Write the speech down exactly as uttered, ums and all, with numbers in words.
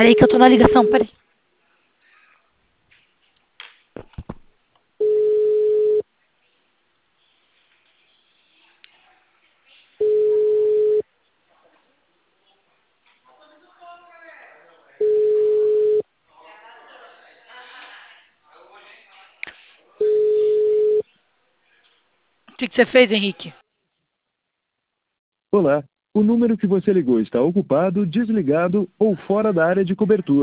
Peraí que eu tô na ligação, peraí. O que, que você fez, Henrique? Olá, o número que você ligou está ocupado, desligado ou fora da área de cobertura.